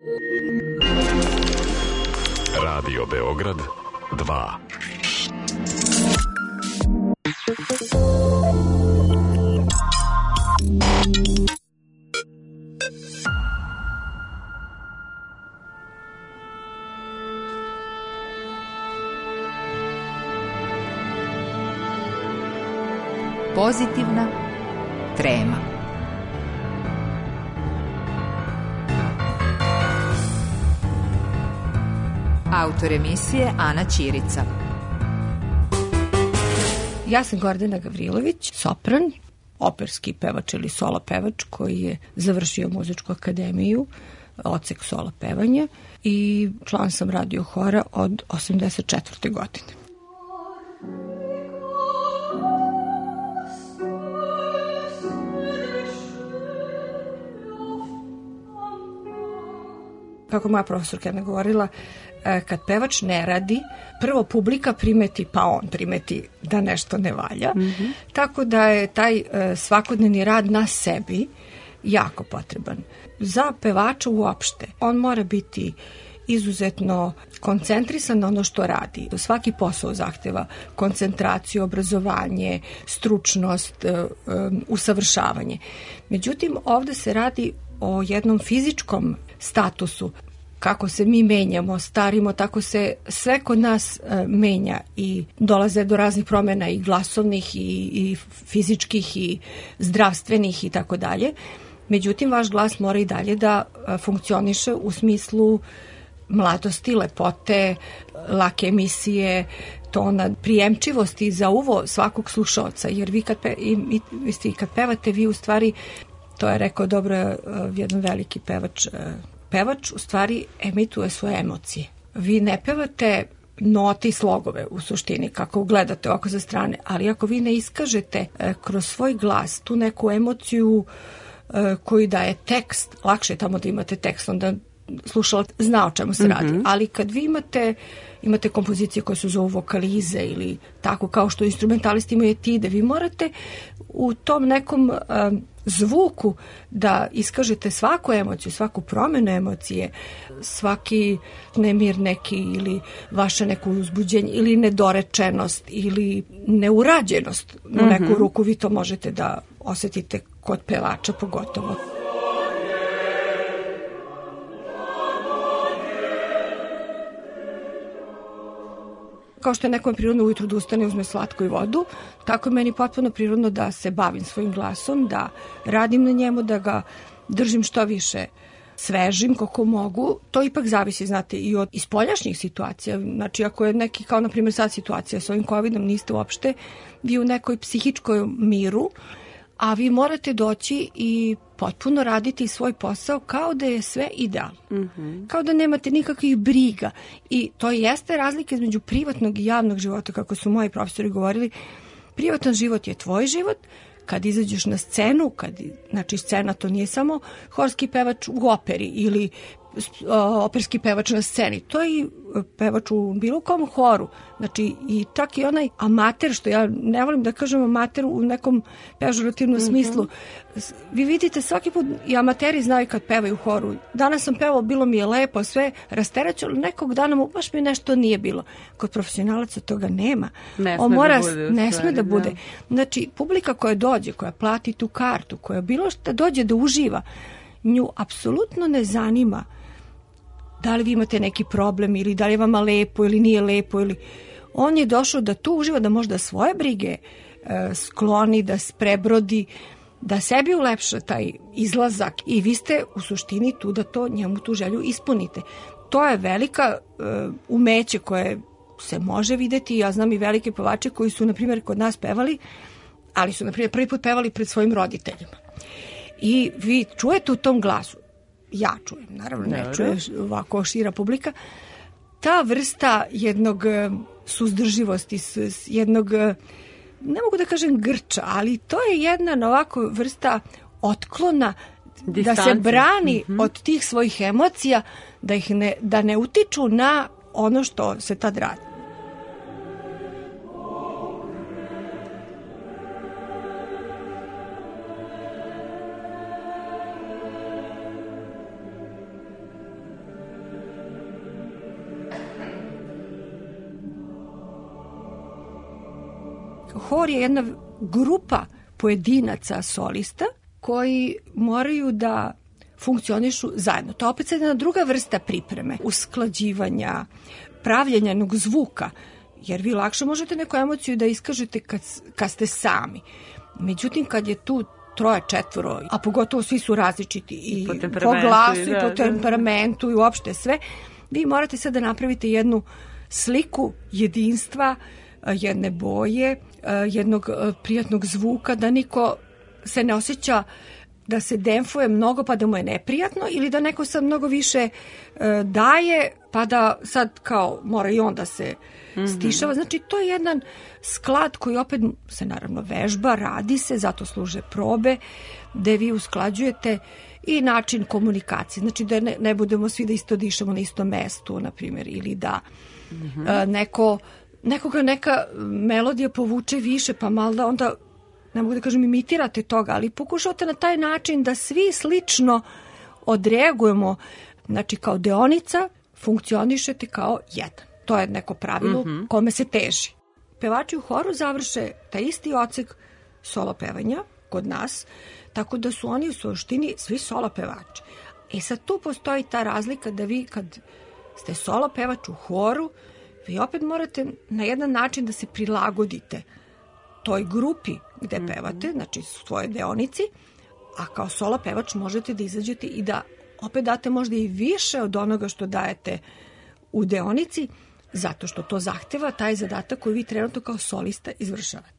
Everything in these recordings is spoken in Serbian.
Radio Beograd 2. Pozitivna trema. Autor emisije Ana Ćirica. Ja sam Gordana Gavrilović, sopran, operski pevač ili solo pevač koji je završio muzičku akademiju, odsek solo pevanja, i član sam radio hora od 84. godine. Kako moja profesorka je govorila, kad pevač ne radi, prvo publika primeti, pa on primeti da nešto ne valja. Mm-hmm. Tako da je taj svakodnevni rad na sebi jako potreban. Za pevača uopšte, on mora biti izuzetno koncentrisan na ono što radi. Svaki posao zahteva koncentraciju, obrazovanje, stručnost, usavršavanje. Međutim, ovde se radi o jednom fizičkom statusu. Kako se mi menjamo, starimo, tako se sve kod nas menja i dolaze do raznih promjena i glasovnih i fizičkih i zdravstvenih i tako dalje. Međutim, vaš glas mora i dalje da funkcioniše u smislu mladosti, lepote, lake emisije, tona, prijemčivosti za uvo svakog slušaoca. Jer vi kad pevate, vi u stvari, to je rekao dobro jedan veliki pevač u stvari emituje svoje emocije. Vi ne pevate note i slogove u suštini, kako gledate ovako sa strane, ali ako vi ne iskažete kroz svoj glas tu neku emociju koju daje tekst, lakše je tamo da imate tekst, onda slušalac zna o čemu se radi. Ali kad vi imate kompozicije koje se zovu vokalize ili tako kao što instrumentalisti imaju etide, vi morate u tom nekom zvuku da iskažete svaku emociju, svaku promjenu emocije, svaki nemir neki ili vaše neko uzbuđenje ili nedorečenost ili neurađenost u neku ruku, vi to možete da osjetite kod pevača pogotovo. Kao što je nekom prirodno ujutru da ustane, uzme slatku i vodu, tako je meni potpuno prirodno da se bavim svojim glasom, da radim na njemu, da ga držim što više svežim koliko mogu. To ipak zavisi, znate, i od ispoljašnjih situacija. Znači, ako je neki, kao na primjer sad situacija s ovim covidom, niste uopšte vi u nekoj psihičkoj miru, a vi morate doći i potpuno raditi svoj posao kao da je sve idealno. Mm-hmm. Kao da nemate nikakvih briga. I to jeste razlika između privatnog i javnog života, kako su moji profesori govorili. Privatan život je tvoj život. Kad izađeš na scenu, znači scena to nije samo horski pevač u operi ili operski pevač na sceni. To je i pevač u bilo kom horu. Znači, i čak i onaj amater, što ja ne volim da kažem amater u nekom pežorativnom smislu. Vi vidite svaki put, i amateri znaju kad pevaju u horu. Danas sam pevao, bilo mi je lepo, sve rasterećeno, nekog dana baš mi nešto nije bilo. Kod profesionalaca toga nema. Ne sme da bude. Znači, publika koja dođe, koja plati tu kartu, koja bilo što dođe da uživa, nju apsolutno ne zanima da li vi imate neki problem ili da li je vama lepo ili nije lepo. On je došao da tu uživa, da možda svoje brige skloni, da prebrodi, da sebi ulepša taj izlazak i vi ste u suštini tu da to njemu tu želju ispunite. To je velika umeće koje se može videti. Ja znam i velike pevače koji su, na primjer, kod nas pevali, ali su, na primjer, prvi put pevali pred svojim roditeljima. I vi čujete u tom glasu, ja čujem, naravno ne čuje ovako šira publika, ta vrsta jednog suzdrživosti, jednog, ne mogu da kažem grča, ali to je jedna ovako vrsta otklona, distance, da se brani od tih svojih emocija, da ne utiču na ono što se tad radi. hor je jedna grupa pojedinaca solista koji moraju da funkcionišu zajedno. To je opet jedna druga vrsta pripreme, usklađivanja, pravljenja jednog zvuka, jer vi lakše možete neku emociju da iskažete kad ste sami. Međutim, kad je tu troje, četvoro, a pogotovo svi su različiti i po glasu i po temperamentu i uopšte sve, vi morate sad da napravite jednu sliku jedinstva, jedne boje, jednog prijatnog zvuka, da niko se ne osjeća da se demfuje mnogo pa da mu je neprijatno ili da neko sad mnogo više daje pa da sad kao mora i on da se stišava. Znači to je jedan sklad koji opet se naravno vežba, radi se, zato služe probe, gde vi usklađujete i način komunikacije. Znači da ne budemo svi da isto dišemo na istom mestu, na primjer, ili da nekoga neka melodija povuče više, pa malo da onda, ne mogu da kažem imitirate toga, ali pokušate na taj način da svi slično odreagujemo, znači kao deonica funkcionišete kao jedan. To je neko pravilo kome se teži. Pevači u horu završe taj isti odsek solo pevanja kod nas, tako da su oni u suštini svi solo pevači. E sad tu postoji ta razlika da vi kad ste solo pevač u horu, vi opet morate na jedan način da se prilagodite toj grupi gde pevate, znači svoje deonici, a kao solo pevač možete da izađete i da opet date možda i više od onoga što dajete u deonici, zato što to zahteva taj zadatak koji vi trenutno kao solista izvršavate.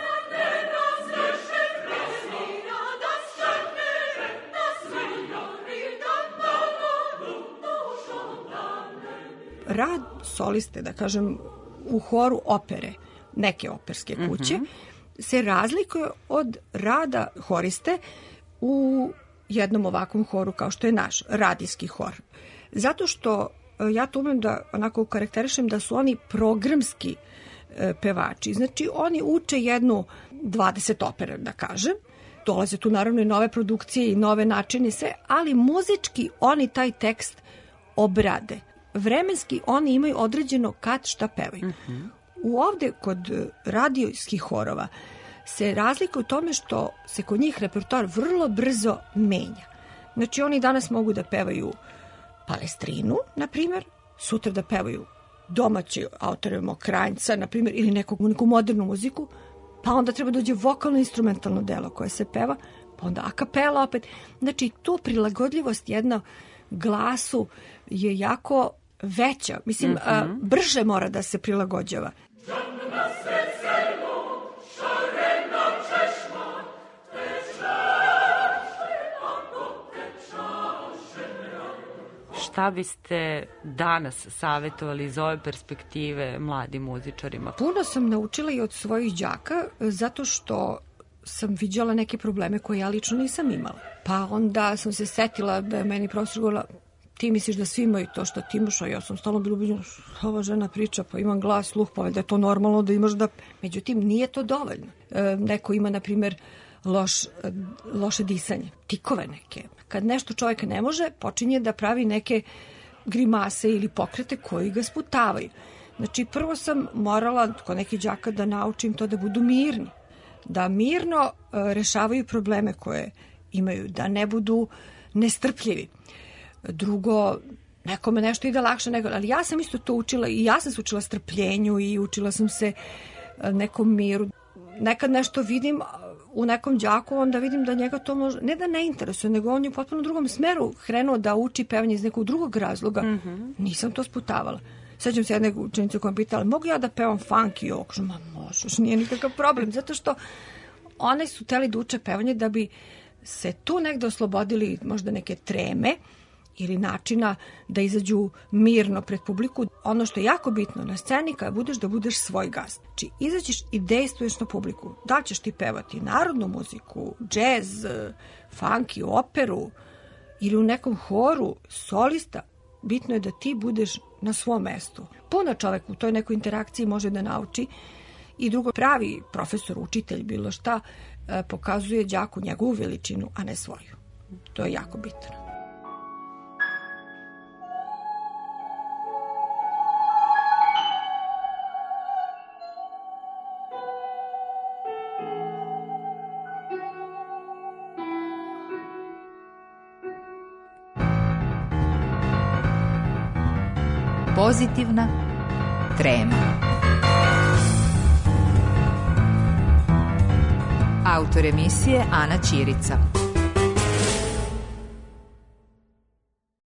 Rad soliste, da kažem, u horu opere, neke operske kuće, se razlikuje od rada horiste u jednom ovakvom horu kao što je naš radijski hor. Zato što ja to umem da onako karakterišem da su oni programski pevači. Znači oni uče jednu 20 opera, da kažem. Dolaze tu naravno i nove produkcije i nove načine sve, ali muzički oni taj tekst obrade. Vremenski oni imaju određeno kad šta pevaju. Ovde kod radijskih horova se razlika u tome što se kod njih repertoar vrlo brzo menja. Znači oni danas mogu da pevaju Palestrinu, na primjer, sutra da pevaju domaći autore Mokranjca, na primjer, ili neku modernu muziku, pa onda treba dođe vokalno-instrumentalno delo koje se peva, pa onda a kapela opet. Znači tu prilagodljivost jedna glasu je jako veća. Mislim, brže mora da se prilagođava. Šta biste danas savjetovali iz ove perspektive mladim muzičarima? Puno sam naučila i od svojih đaka, zato što sam viđala neke probleme koje ja lično nisam imala. Pa onda sam se setila da je meni profesor govorila, ti misliš da svi imaju to što ti imaš, a ja sam stalno bila ubeđena, ova žena priča, pa imam glas, sluh, pa da je to normalno da imaš da... Međutim, nije to dovoljno. Neko ima, na primjer, loše disanje, tikove neke. Kad nešto čovjek ne može, počinje da pravi neke grimase ili pokrete koji ga sputavaju. Znači, prvo sam morala kod nekih đaka da naučim to da budu mirni. Da mirno rešavaju probleme koje imaju, da ne budu nestrpljivi. Drugo, nekome nešto ide lakše nego, ali ja sam isto to učila i ja sam se učila strpljenju i učila sam se nekom miru. Nekad nešto vidim u nekom đaku, onda vidim da njega to može, ne da ne interesuje, nego on je u potpuno drugom smeru krenuo da uči pevanje iz nekog drugog razloga. Nisam to sputavala. Sećam se jedne učenice koja me pitala, mogu ja da pevam funk i ovo? Kažem, ma možeš, nije nikakav problem, zato što one su teli da uče pevanje da bi se tu negde oslobodili možda neke treme ili načina da izađu mirno pred publiku. Ono što je jako bitno na sceni kada budeš, da budeš svoj gast. Znači, izađeš i dejstvuješ na publiku. Da ćeš ti pevati narodnu muziku, džez, funk i operu ili u nekom horu solista, bitno je da ti budeš na svom mestu. Puno čovek u toj nekoj interakciji može da nauči i drugo, pravi profesor, učitelj, bilo šta, pokazuje đaku njegovu veličinu, a ne svoju. To je jako bitno. Pozitivna trema. Autor emisije Ana Ćirica.